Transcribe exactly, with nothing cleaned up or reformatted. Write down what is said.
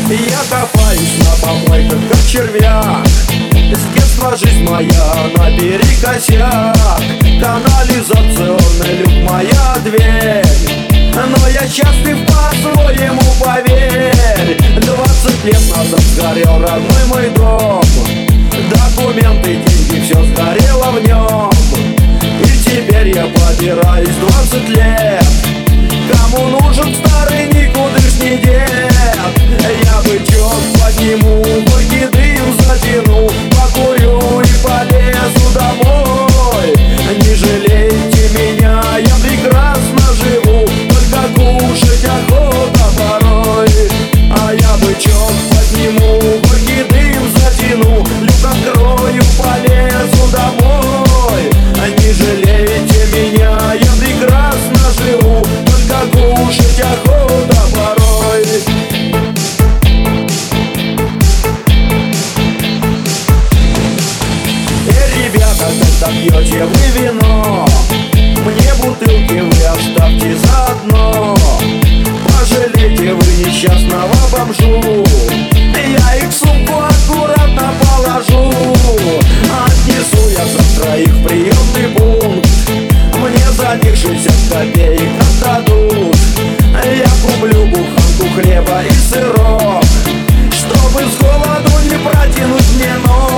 Я копаюсь на помойках, как червяк. С детства жизнь моя наперекосяк. Канализационный люк моя дверь. Но я счастлив по-своему, поверь. Двадцать лет назад сгорел родной мой дом. Документы, деньги, все сгорело в нем. И теперь я побираюсь двадцать лет. Кому нужен старый никудышний дед? Я бычок подниму, горький дым затяну, покурю и полезу домой. Не жалейте меня, я прекрасно живу, только кушать охота порой. А я бычок подниму, горький дым затяну, люк открою, полезу домой. Не жалейте меня, я прекрасно живу, только кушать охота порой. Эй, ребята, когда пьете вы вино, мне бутылки вы оставьте заодно. Пожалейте вы несчастного бомжу, я их в сумку аккуратно положу. Отнесу я за троих в приемный пункт, мне за них шестьдесят копеек отдадут. Я куплю буханку хлеба и сырок, чтобы с голоду не протянуть мне ног.